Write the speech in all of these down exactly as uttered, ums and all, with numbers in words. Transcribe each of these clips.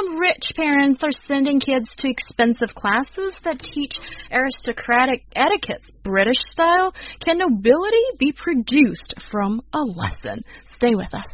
some rich parents are sending kids to expensive classes that teach aristocratic etiquettes, British style. Can nobility be produced from a lesson? Stay with us.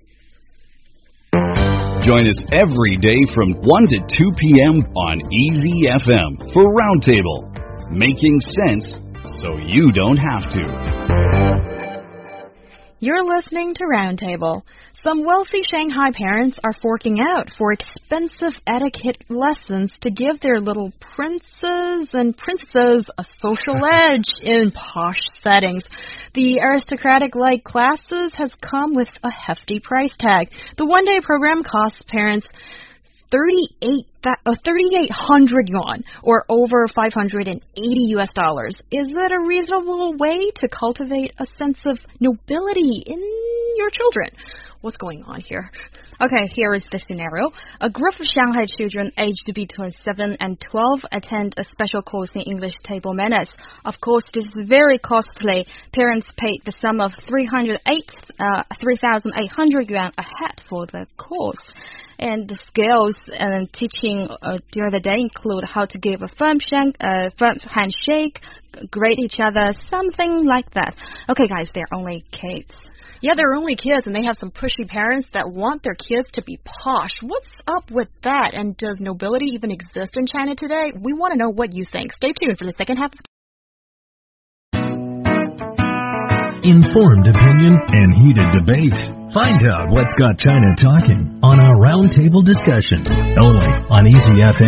Join us every day from one to two p.m. on Easy F M for Roundtable, making sense so you don't have to. You're listening to Roundtable. Some wealthy Shanghai parents are forking out for expensive etiquette lessons to give their little princes and princesses a social edge in posh settings. The aristocratic-like classes has come with a hefty price tag. The one-day program costs parents thirty-eight hundred yuan, or over five hundred eighty U S dollars. Is it a reasonable way to cultivate a sense of nobility in your children? What's going on here? Okay, here is the scenario. A group of Shanghai children aged between seven and twelve attend a special course in English table manners. Of course, this is very costly. Parents paid the sum of three thousand eight hundred yuan a head for the course. And the skills and teaching uh, during the day include how to give a firm, shank, uh, firm handshake, greet each other, something like that. Okay, guys, they're only kids. Yeah, they're only kids, and they have some pushy parents that want their kids to be posh. What's up with that? And does nobility even exist in China today? We want to know what you think. Stay tuned for the second half. Informed opinion and heated debate. Find out what's got China talking on our Roundtable discussion, only on Easy F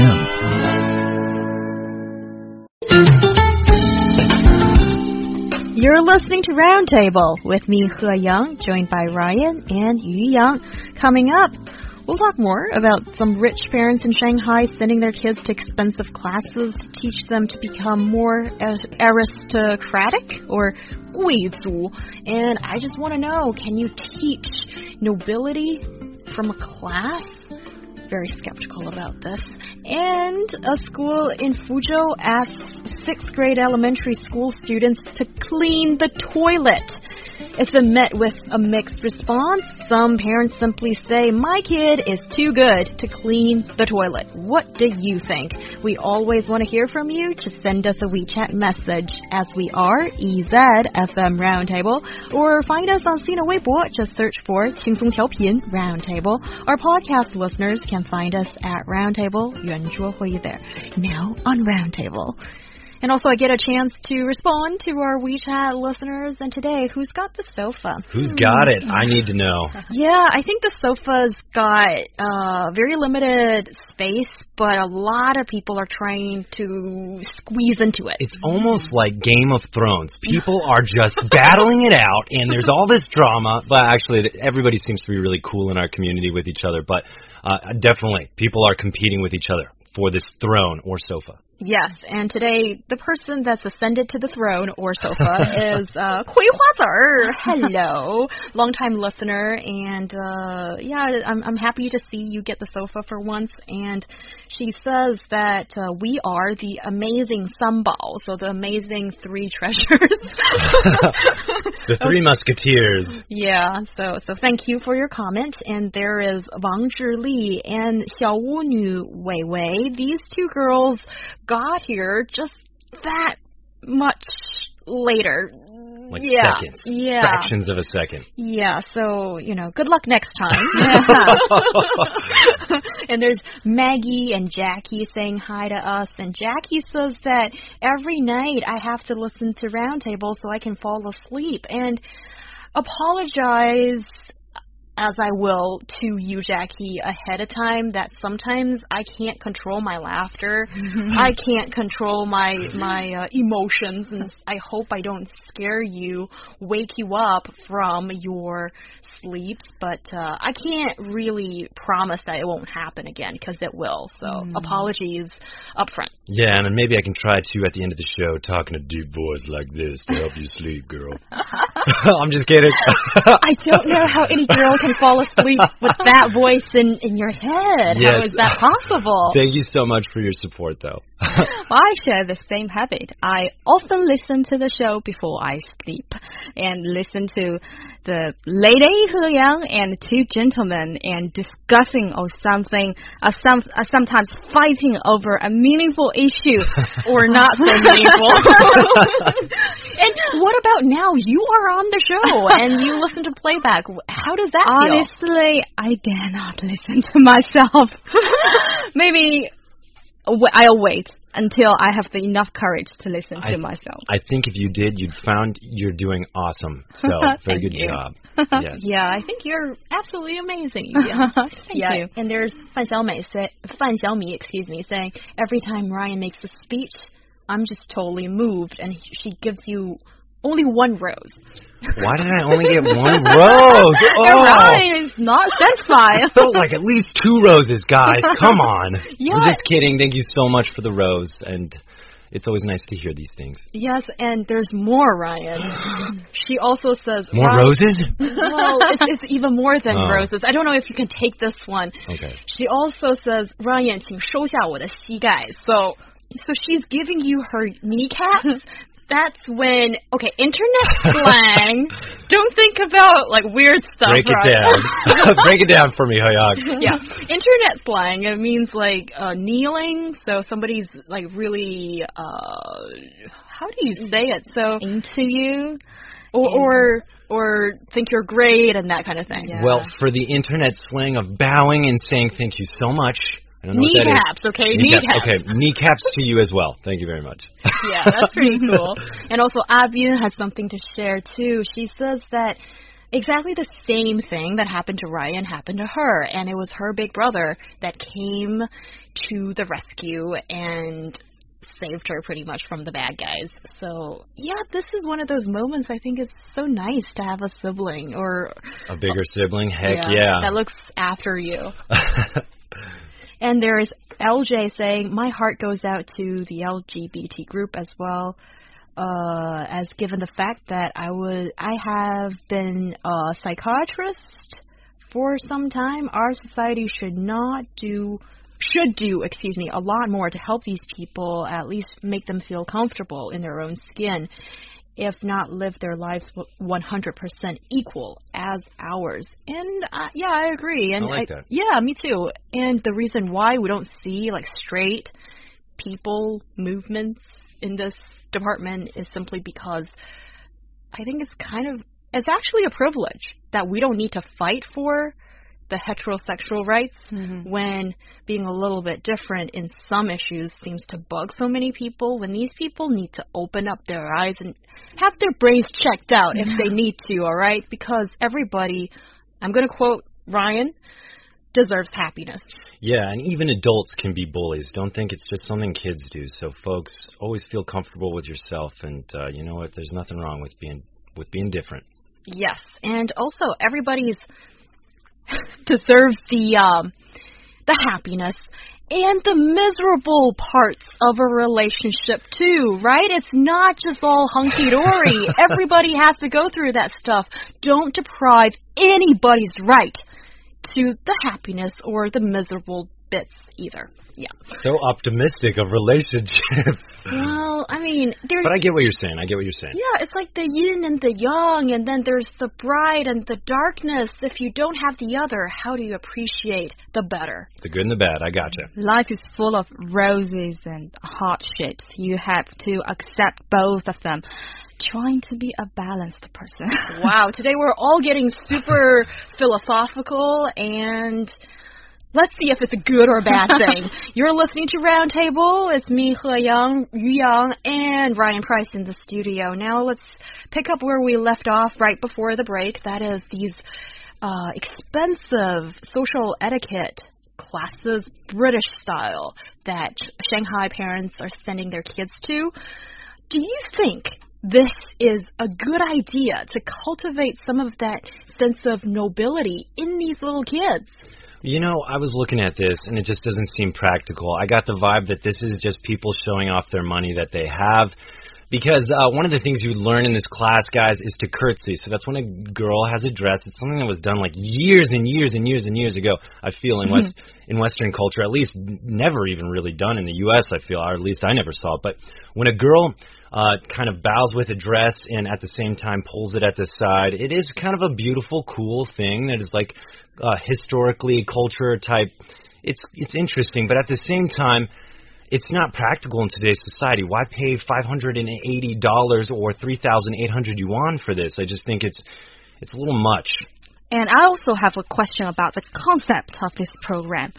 M. You're listening to Roundtable with me, He Yang, joined by Ryan and Yu Yang. Coming up, we'll talk more about some rich parents in Shanghai sending their kids to expensive classes to teach them to become more aristocratic or 贵族. And I just want to know, can you teach nobility from a class? Very skeptical about this. And a school in Fuzhou asks sixth grade elementary school students to clean the toilet. It's been met with a mixed response. Some parents simply say, my kid is too good to clean the toilet. What do you think? We always want to hear from you. Just send us a WeChat message, as we are E Z F M Roundtable, or find us on Sina Weibo. Just search for 轻松调频 Roundtable. Our podcast listeners can find us at Roundtable 圆桌会议 there. Now on Roundtable. And also, I get a chance to respond to our WeChat listeners. And today, who's got the sofa? Who's got it? I need to know. Yeah, I think the sofa's got uh, very limited space, but a lot of people are trying to squeeze into it. It's almost like Game of Thrones. People are just battling it out, and there's all this drama. But actually, everybody seems to be really cool in our community with each other. But uh, definitely, people are competing with each other for this throne or sofa. Yes, and today the person that's ascended to the throne or sofa is uh, Kui Huazher. Hello, long-time listener, and uh, yeah, I'm, I'm happy to see you get the sofa for once. And she says that uh, we are the amazing Sanbao, so the amazing three treasures. The three musketeers. Yeah, so so thank you for your comment. And there is Wang Zhili and Xiaowu Wei Wei. These two girls got here just that much later. Like yeah. seconds. Yeah. Fractions of a second. Yeah, so, you know, good luck next time. And there's Maggie and Jackie saying hi to us. And Jackie says that every night I have to listen to Roundtable so I can fall asleep. And apologize as I will to you, Jackie, ahead of time, that sometimes I can't control my laughter. I can't control my my uh, emotions, and I hope I don't scare you, wake you up from your sleeps. But uh, I can't really promise that it won't happen again, because it will. So mm. apologies up front. Yeah, and then maybe I can try to, at the end of the show, talk in a deep voice like this to help you sleep, girl. I'm just kidding. I don't know how any girl can fall asleep with that voice in, in your head. Yes. How is that possible? Thank you so much for your support, though. Well, I share the same habit. I often listen to the show before I sleep and listen to the lady He Yang and two gentlemen and discussing of something, uh, some, uh, sometimes fighting over a meaningful issue or not so meaningful. And what about now? You are on the show and you listen to playback. How does that feel? Honestly, I dare not listen to myself. Maybe I'll wait until I have the enough courage to listen to I, myself. I think if you did, you'd found you're doing awesome. So, very good you. job. Yes. Yeah, I think you're absolutely amazing. Yeah, Thank yeah. you. And there's Fan Xiaomei say, Fan Xiaomi, excuse me, saying every time Ryan makes a speech, I'm just totally moved, and she gives you only one rose. Why did I only get one rose? Oh, Ryan is not satisfied. I felt like at least two roses, guys. Come on. Yeah. I'm just kidding. Thank you so much for the rose, and it's always nice to hear these things. Yes, and there's more, Ryan. She also says... More Ryan, roses? Well, it's, it's even more than oh. roses. I don't know if you can take this one. Okay. She also says, Ryan, 请收下我的膝盖. So, so she's giving you her kneecaps. That's when, okay, internet slang. Don't think about, like, weird stuff. Break it right? down. Break it down for me, Hyuk. Yeah, internet slang, it means, like, uh, kneeling. So somebody's, like, really, uh, how do you say it? So Into you. Or, or, or think you're great and that kind of thing. Yeah. Well, for the internet slang of bowing and saying thank you so much. I don't know Kneecaps, what that is. okay? Kneecaps. Kneecaps. Okay, kneecaps to you as well. Thank you very much. Yeah, that's pretty cool. And also, Abin has something to share, too. She says that exactly the same thing that happened to Ryan happened to her, and it was her big brother that came to the rescue and saved her pretty much from the bad guys. So, yeah, this is one of those moments I think is so nice to have a sibling or... A bigger sibling? Heck yeah, yeah. That looks after you. And there is L J saying, my heart goes out to the L G B T group as well, uh, as given the fact that I would, I have been a psychiatrist for some time. Our society should not do, should do, excuse me, a lot more to help these people, at least make them feel comfortable in their own skin, if not live their lives one hundred percent equal as ours. And uh, yeah, I agree. And I like I, that. Yeah, me too. And the reason why we don't see like straight people movements in this department is simply because I think it's kind of, it's actually a privilege that we don't need to fight for the heterosexual rights Mm-hmm. when being a little bit different in some issues seems to bug so many people, when these people need to open up their eyes and have their brains checked out if they need to, all right? Because everybody, I'm going to quote Ryan, deserves happiness. Yeah, and even adults can be bullies. Don't think it's just something kids do. So, folks, always feel comfortable with yourself, and uh, you know what? There's nothing wrong with being with being different. Yes, and also everybody's deserves the um, the happiness and the miserable parts of a relationship too, right? It's not just all hunky-dory. Everybody has to go through that stuff. Don't deprive anybody's right to the happiness or the miserable bits either. Yeah. So optimistic of relationships. Well, I mean, there's... But I get what you're saying. I get what you're saying. Yeah, it's like the yin and the yang, and then there's the bright and the darkness. If you don't have the other, how do you appreciate the better? The good and the bad. I gotcha. Life is full of roses and hardships. You have to accept both of them. Trying to be a balanced person. Wow, today we're all getting super philosophical, and let's see if it's a good or a bad thing. You're listening to Roundtable. It's me, He Yang, Yu Yang, and Ryan Price in the studio. Now let's pick up where we left off right before the break. That is these uh, expensive social etiquette classes, British style, that Shanghai parents are sending their kids to. Do you think this is a good idea to cultivate some of that sense of nobility in these little kids? You know, I was looking at this, and it just doesn't seem practical. I got the vibe that this is just people showing off their money that they have. Because uh, one of the things you learn in this class, guys, is to curtsy. So that's when a girl has a dress. It's something that was done like years and years and years and years ago, I feel, in West in Western culture. At least never even really done in the U S, I feel, or at least I never saw it. But when a girl uh, kind of bows with a dress and at the same time pulls it at the side, it is kind of a beautiful, cool thing that is like uh, historically culture type. It's it's interesting, but at the same time, it's not practical in today's society. Why pay five hundred eighty dollars or three thousand eight hundred yuan for this? I just think it's it's a little much. And I also have a question about the concept of this program.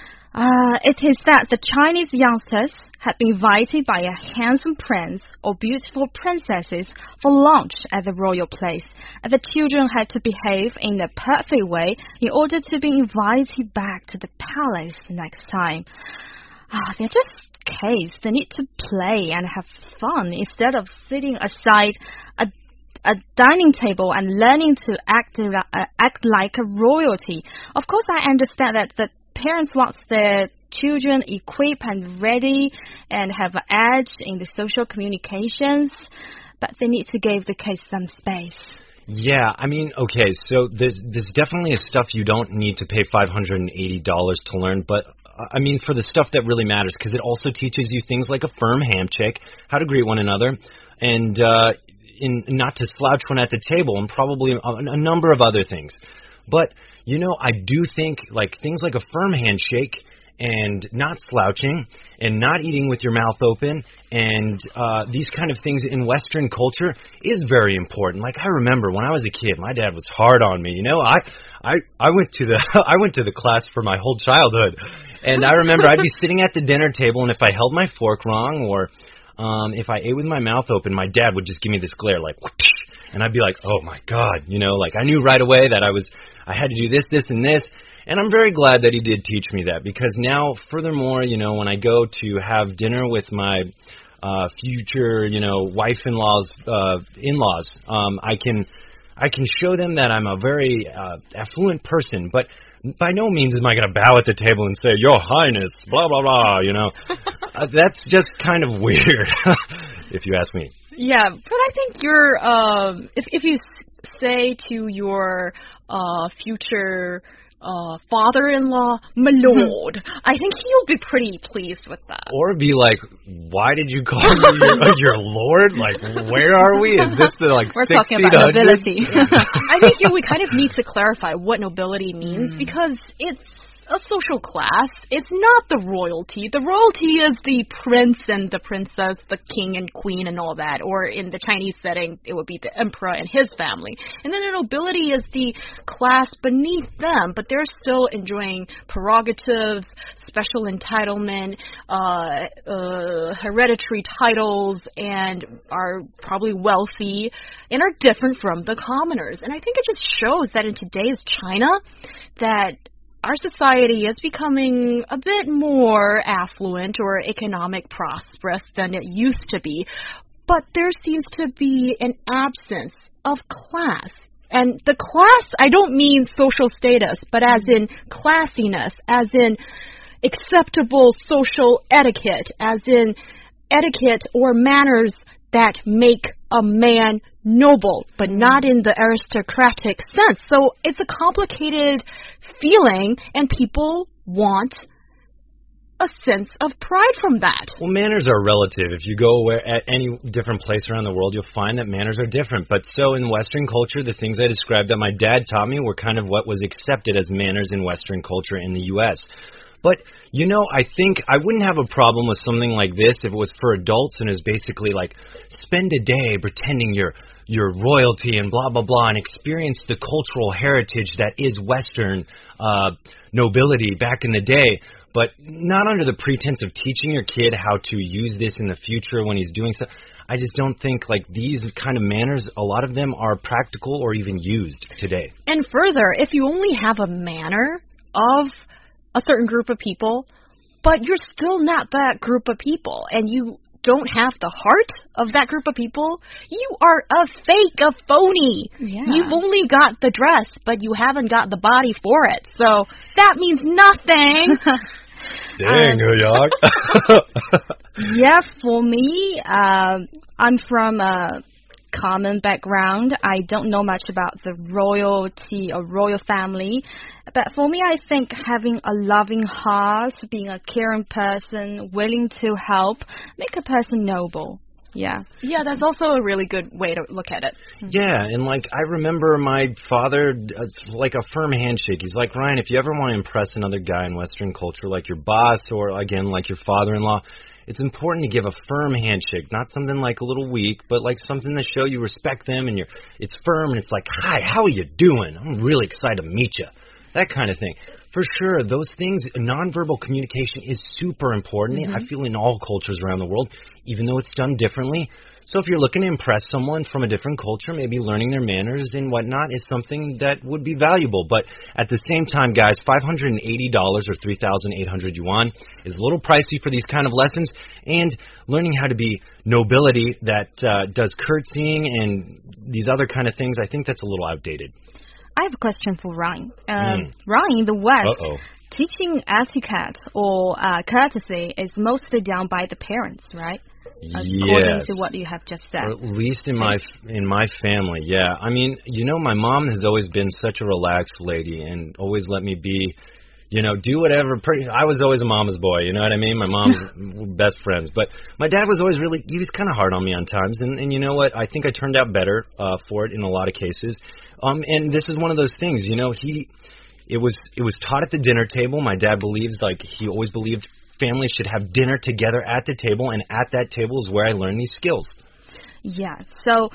Uh, it is that the Chinese youngsters had been invited by a handsome prince or beautiful princesses for lunch at the royal place, and the children had to behave in a perfect way in order to be invited back to the palace next time. Ah, they're just kids. They need to play and have fun instead of sitting aside a, a dining table and learning to act, uh, act like a royalty. Of course, I understand that the parents want their children equipped and ready and have an edge in the social communications, but they need to give the kids some space. Yeah, I mean, okay, so there's, there's definitely stuff you don't need to pay five hundred eighty dollars to learn, but I mean, for the stuff that really matters, because it also teaches you things like a firm handshake, how to greet one another, and uh, in, not to slouch one at the table, and probably a, a number of other things. But, you know, I do think, like, things like a firm handshake and not slouching and not eating with your mouth open and uh, these kind of things in Western culture is very important. Like, I remember when I was a kid, my dad was hard on me. You know, I I, I went to the I went to the class for my whole childhood. And I remember I'd be sitting at the dinner table, and if I held my fork wrong or um, if I ate with my mouth open, my dad would just give me this glare, like, whoosh, and I'd be like, oh, my God, you know, like I knew right away that I was I had to do this, this, and this. And I'm very glad that he did teach me that, because now, furthermore, you know, when I go to have dinner with my uh, future, you know, wife-in-laws, uh, in-laws, um, I can I can show them that I'm a very uh, affluent person, but by no means am I going to bow at the table and say, Your Highness, blah, blah, blah, you know. uh, that's just kind of weird, if you ask me. Yeah, but I think you're, um, if, if you say to your uh, future uh, father-in-law, my lord, I think he'll be pretty pleased with that. Or be like, why did you call me your, your lord? Like, where are we? Is this the, like, We're six talking feet about under? nobility. I think you, we kind of need to clarify what nobility means, mm. because it's a social class. It's not the royalty. The royalty is the prince and the princess, the king and queen and all that. Or in the Chinese setting, it would be the emperor and his family. And then the nobility is the class beneath them, but they're still enjoying prerogatives, special entitlement, uh, uh, hereditary titles, and are probably wealthy and are different from the commoners. And I think it just shows that in today's China, that our society is becoming a bit more affluent or economic prosperous than it used to be, but there seems to be an absence of class. And the class, I don't mean social status, but as in classiness, as in acceptable social etiquette, as in etiquette or manners that make a man noble, but not in the aristocratic sense. So it's a complicated feeling, and people want a sense of pride from that. Well, manners are relative. If you go where, at any different place around the world, you'll find that manners are different. But so in Western culture, the things I described that my dad taught me were kind of what was accepted as manners in Western culture in the U S But, you know, I think I wouldn't have a problem with something like this if it was for adults and is basically like, spend a day pretending you're your royalty and blah, blah, blah, and experience the cultural heritage that is Western uh, nobility back in the day, but not under the pretense of teaching your kid how to use this in the future when he's doing stuff. I just don't think, like, these kind of manners, a lot of them are practical or even used today. And further, if you only have a manner of a certain group of people, but you're still not that group of people, and you don't have the heart of that group of people, you are a fake, a phony. Yeah. You've only got the dress, but you haven't got the body for it. So that means nothing. Dang, um, Yeah, for me, uh, I'm from a common background. I don't know much about the royalty or royal family. But for me, I think having a loving heart, being a caring person, willing to help, make a person noble. Yeah. Yeah, that's also a really good way to look at it. Yeah, and like I remember my father, uh, like a firm handshake. He's like, Ryan, if you ever want to impress another guy in Western culture, like your boss or again, like your father-in-law, it's important to give a firm handshake, not something like a little weak, but like something to show you respect them and you're, it's firm and it's like, hi, how are you doing? I'm really excited to meet you. That kind of thing. For sure, those things, nonverbal communication is super important. Mm-hmm. I feel in all cultures around the world, even though it's done differently. So if you're looking to impress someone from a different culture, maybe learning their manners and whatnot is something that would be valuable. But at the same time, guys, five hundred eighty dollars or three thousand eight hundred yuan is a little pricey for these kind of lessons. And learning how to be nobility that uh, does curtsying and these other kind of things, I think that's a little outdated. I have a question for Ryan. Um, Mm. Ryan, in the West, Uh-oh. teaching etiquette or uh, courtesy is mostly done by the parents, right? According Yes. to what you have just said. Or at least in my in my family, yeah. I mean, you know, my mom has always been such a relaxed lady and always let me be, you know, do whatever. Pretty, I was always a mama's boy, you know what I mean? My mom's best friends. But my dad was always really, he was kind of hard on me on times. And, and you know what? I think I turned out better uh, for it in a lot of cases. Um, and this is one of those things, you know, he, it was, it was taught at the dinner table. My dad believes, like, he always believed families should have dinner together at the table. And at that table is where I learned these skills. Yeah, so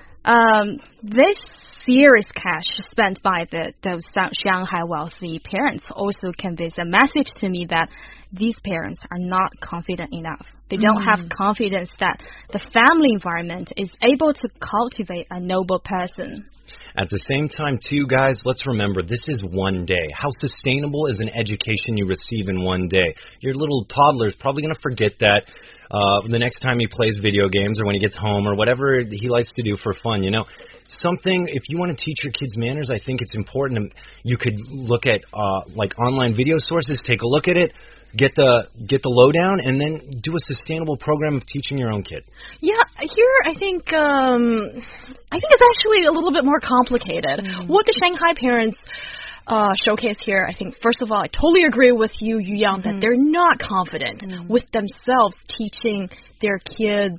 um, this serious cash spent by the those Shanghai wealthy parents also conveys a message to me that these parents are not confident enough. They don't mm. have confidence that the family environment is able to cultivate a noble person. At the same time, too, guys, let's remember, this is one day. How sustainable is an education you receive in one day? Your little toddler is probably going to forget that uh, the next time he plays video games or when he gets home or whatever he likes to do for fun, you know. Something, if you want to teach your kids manners, I think it's important. You could look at, uh, like, online video sources, take a look at it. Get the get the lowdown, and then do a sustainable program of teaching your own kid. Yeah, here I think um, I think it's actually a little bit more complicated. Mm. What the Shanghai parents uh, showcase here, I think, first of all, I totally agree with you, Yu Yang, mm. that they're not confident mm. with themselves teaching their kids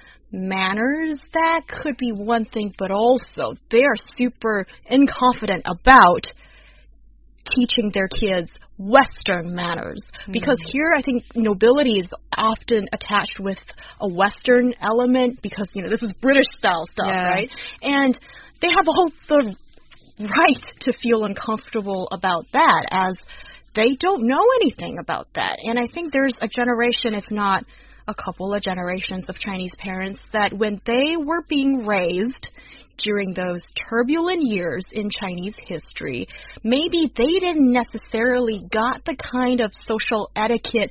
manners. That could be one thing, but also they are super inconfident about teaching their kids Western manners. Because mm. here I think nobility is often attached with a Western element because, you know, this is British style stuff, yeah. right? And they have a whole the right to feel uncomfortable about that as they don't know anything about that. And I think there's a generation, if not a couple of generations of Chinese parents that when they were being raised during those turbulent years in Chinese history, maybe they didn't necessarily got the kind of social etiquette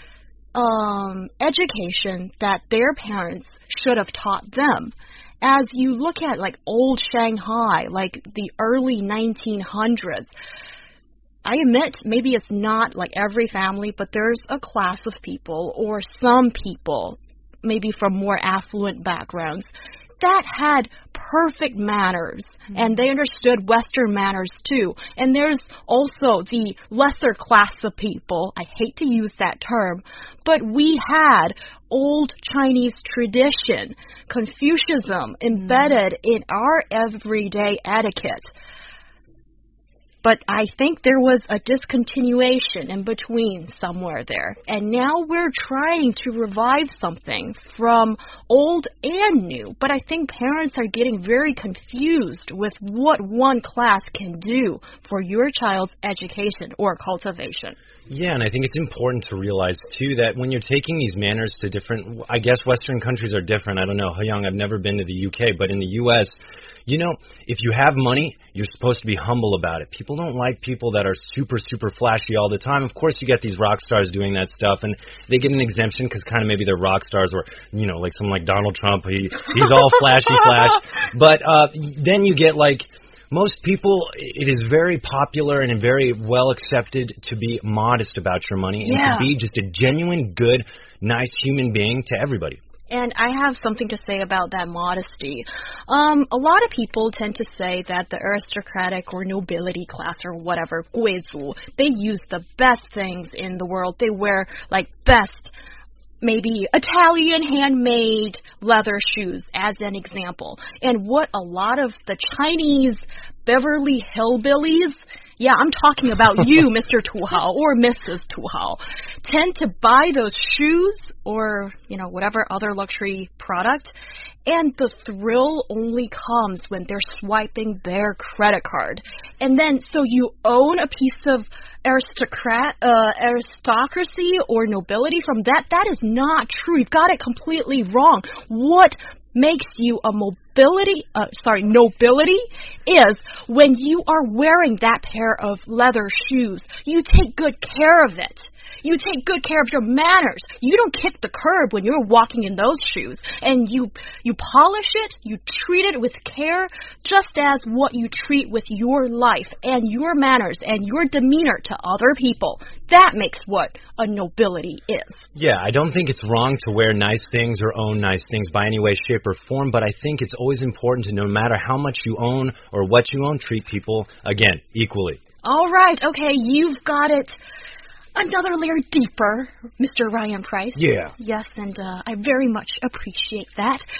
um, education that their parents should have taught them. As you look at like old Shanghai, like the early nineteen hundreds, I admit maybe it's not like every family, but there's a class of people or some people, maybe from more affluent backgrounds, that had perfect manners, mm-hmm. and they understood Western manners too. And there's also the lesser class of people, I hate to use that term, but we had old Chinese tradition, Confucianism, embedded mm-hmm. in our everyday etiquette. But I think there was a discontinuation in between somewhere there. And now we're trying to revive something from old and new. But I think parents are getting very confused with what one class can do for your child's education or cultivation. Yeah, and I think it's important to realize, too, that when you're taking these manners to different, I guess Western countries are different. I don't know, He Yang, I've never been to the U K, but in the U S, you know, if you have money, you're supposed to be humble about it. People don't like people that are super, super flashy all the time. Of course, you get these rock stars doing that stuff, and they get an exemption because kind of maybe they're rock stars, or, you know, like someone like Donald Trump, he he's all flashy flash. But uh, then you get, like, most people, it is very popular and very well accepted to be modest about your money and yeah. to be just a genuine, good, nice human being to everybody. And I have something to say about that modesty. Um, a lot of people tend to say that the aristocratic or nobility class or whatever, 贵族, they use the best things in the world. They wear, like, best, maybe Italian handmade leather shoes as an example. And what a lot of the Chinese Beverly Hillbillies, yeah, I'm talking about you, Mister Tu Hao, or Missus Tu Hao, tend to buy those shoes or, you know, whatever other luxury product, and the thrill only comes when they're swiping their credit card. And then, so you own a piece of aristocrat, uh, aristocracy or nobility from that. That is not true. You've got it completely wrong. What makes you a mobility, uh, sorry, nobility is when you are wearing that pair of leather shoes. You take good care of it. You take good care of your manners. You don't kick the curb when you're walking in those shoes. And you you polish it, you treat it with care, just as what you treat with your life and your manners and your demeanor to other people. That makes what a nobility is. Yeah, I don't think it's wrong to wear nice things or own nice things by any way, shape, or form, but I think it's always important to, no matter how much you own or what you own, treat people, again, equally. All right, okay, you've got it another layer deeper, Mister Ryan Price. Yeah. Yes, and uh, I very much appreciate that.